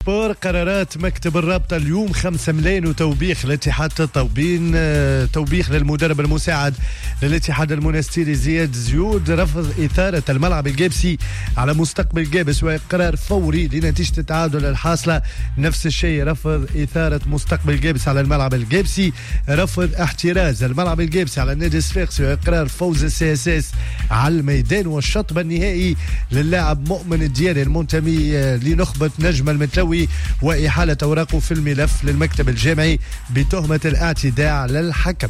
بور قرارات مكتب الرابطة اليوم 5 ملايين وتوبيخ الاتحاد الطوبين، توبيخ للمدرب المساعد للاتحاد المونستيري زياد زيود، رفض إثارة الملعب الجابسي على مستقبل جابس وإقرار فوري لنتيجة التعادل الحاصلة. نفس الشيء رفض إثارة مستقبل جابس على الملعب الجابسي، رفض احتراز الملعب الجابسي على النادي الصفاقسي وإقرار فوز السي اس اس على الميدان، والشطب النهائي للاعب مؤمن الدياري المنتمي لنخبة نجم المتلوي وإحالة أوراقه في الملف للمكتب الجامعي بتهمة الاعتداء على الحكم.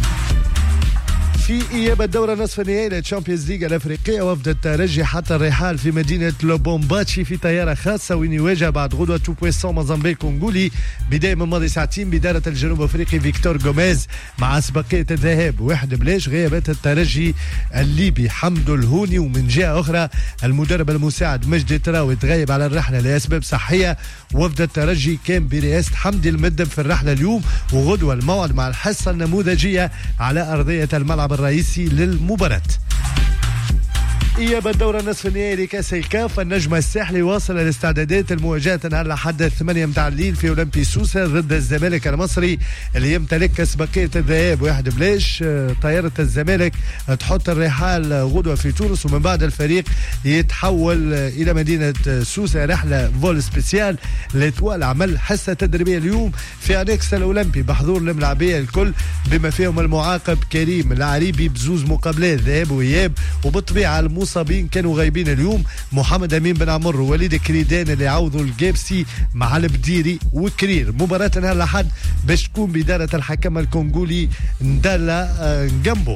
في إياب الدورة نصف النهائي للتشامبيونز ليج الأفريقية، وفد الترجي حتى الرحال في مدينة لوبومباتشي في طيارة خاصة وين يواجه بعد غدوة توبويسون موزمبيق كونغولي بداية من ماضي ساعتين بدارة الجنوب أفريقي فيكتور غوميز مع أسبقية الذهاب 1-0 غيابات الترجي الليبي حمدو الهوني، ومن جهة أخرى المدرب المساعد مجدي تراوي تغيب على الرحلة لأسباب صحية. وفد الترجي كان برئاسة حمدي المدب في الرحلة اليوم، وغدوة الموعد مع الحصة النموذجية على أرضية الملعب الرئيسي للمباراة. إياب الدورة نصف النهائي لكأس الكاف، النجم الساحلي واصل الاستعدادات المواجهة نهار الأحد 8 متاع الليل في أولمبي سوسة ضد الزمالك المصري اللي يمتلك أسبقية الذهاب 1-0. طائرة الزمالك تحط الرحال غدوة في تونس، ومن بعد الفريق يتحول إلى مدينة سوسة رحلة فول سبيسيال لإطوال عمل حصة تدريبية اليوم في أنكس الأولمبي بحضور الملاعبية الكل بما فيهم المعاقب كريم العريبي بزوز مقابلات ذهاب وإياب، وبالطبيعة المصابين كانوا غايبين اليوم محمد أمين بن عمر ووليد كريدان اللي عوضوا الجابسي مع البديري وكرير. مباراة نهار الأحد باش تكون بدارة الحكم الكونغولي ندالا جنبو.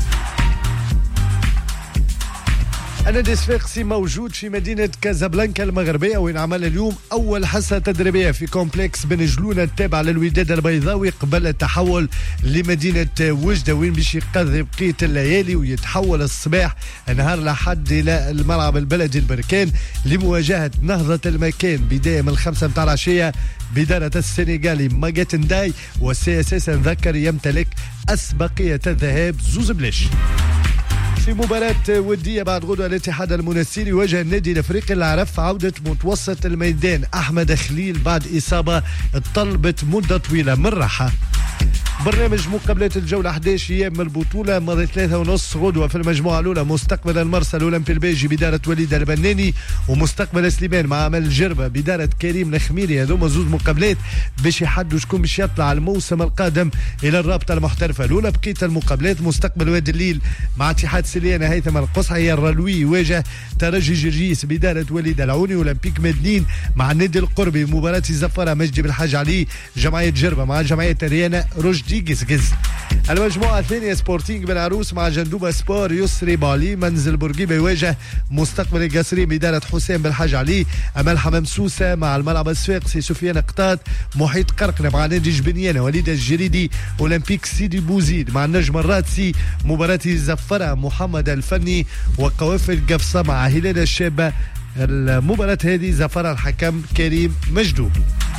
النادي الصفاقسي موجود في مدينة كازابلانكا المغربية وين عمل اليوم أول حصة تدريبية في كومبلكس بن جلونة التابع للوداد البيضاوي قبل التحول لمدينة وجدة وين باش يقضي بقية الليالي ويتحول الصباح نهار الأحد إلى الملعب البلدي البركان لمواجهة نهضة المكان بداية من 5 متاع العشية بدارة السنغالي ماجات نداي، والسي اس اس نذكر يمتلك أسبقية الذهاب 2-0. في مباراة ودية بعد غدوة الاتحاد المونستيري يواجه النادي الافريقي اللي عرف عودة متوسط الميدان احمد خليل بعد اصابة طلبت مدة طويلة من راحة. برنامج مقابلات الجولة 11 ايام من البطولة ماضي 3:30 غدوة في المجموعة الأولى مستقبل المرسى الأولمبي البيجي بدارة وليد البناني ومستقبل سليمان مع عمل الجربة بدارة كريم الخميري. هذوما زوج مقابلات باش يحدوا شكون باش يطلع الموسم القادم إلى الرابطة المحترفة الأولى. بقية المقابلات مستقبل وادي الليل مع اتحاد سليانة هيثم القصعي، الرلوي يواجه ترجي جرجيس بدارة وليد العوني، أولمبيك مدنين مع النادي القربي مباراة زفرة مجدي بالحاج علي، جمعية جربة مع جمعية ريانا رشدي قزقز. المجموعة الثانية سبورتينغ بالعروس مع جندوبة سبور يسري بالي، منزل بورقيبة يواجه مستقبل القصري بدارة حسين بالحاج علي، أمل حمام سوسة مع الملعب الصفاقسي سفيان قطات، محيط قرقنة مع نادي جبنيانة وليد الجريدي، أولمبيك سيدي بوزيد مع النجم الراتسي مباراة زفرة محمد الفني، وقوافل قفصة مع هلال الشابة. المباراة هذه زفرة الحكم كريم مجدوب.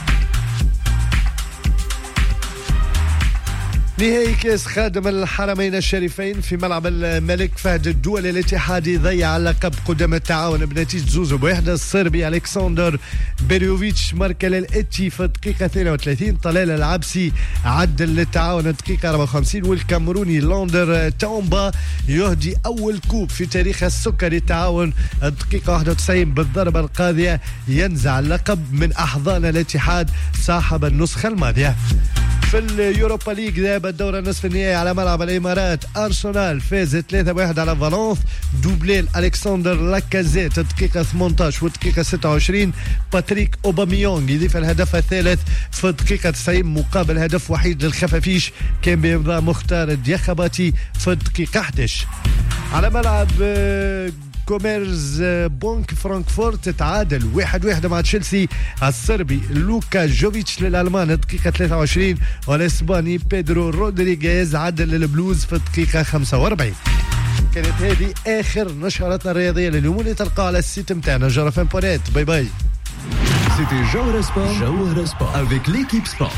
نهائي كاس خادم الحرمين الشريفين في ملعب الملك فهد الدولي الاتحادي ضيع اللقب قدام التعاون بنتيجة 2-1. الصربي ألكسندر بيريوفيتش ماركل الاتي في الدقيقة 32، طلال العبسي عدل للتعاون الدقيقة 54، والكامروني لاندر تومبا يهدي أول كوب في تاريخ السكري التعاون الدقيقة 91 بالضربة القاضية ينزع اللقب من أحضان الاتحاد صاحب النسخة الماضية. في اليوروبا ليج ذهب الدورة نصف النهائي على ملعب الإمارات، أرسنال فاز 3-1 على فالنس، دوبلين ألكسندر لاكازيت الدقيقة 18 والدقيقة 26، باتريك أوباميونغ يضيف الهدف الثالث في الدقيقة 90 مقابل هدف وحيد للخفافيش كان بإمضاء مختار الديخباتي في الدقيقة 11. على ملعب كوميرز بونك فرانكفورت تعادل 1-1 مع تشيلسي، الصربي لوكا جوفيتش للألمان الدقيقة 23، والإسباني بيدرو رودريغيز عدل للبلوز في الدقيقة 45. كانت هذه آخر نشراتنا الرياضية لليوم اللي تلقاها على السيت متاعنا جرفان.net. باي باي. C'était Jawhara Sport avec l'équipe sport.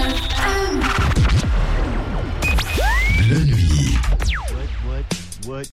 La nuit.